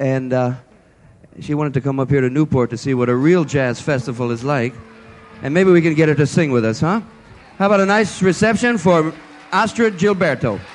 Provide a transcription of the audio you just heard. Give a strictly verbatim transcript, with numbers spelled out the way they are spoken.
and uh, she wanted to come up here to Newport to see what a real jazz festival is like. And maybe we can get her to sing with us, huh? How about a nice reception for Astrid Gilberto?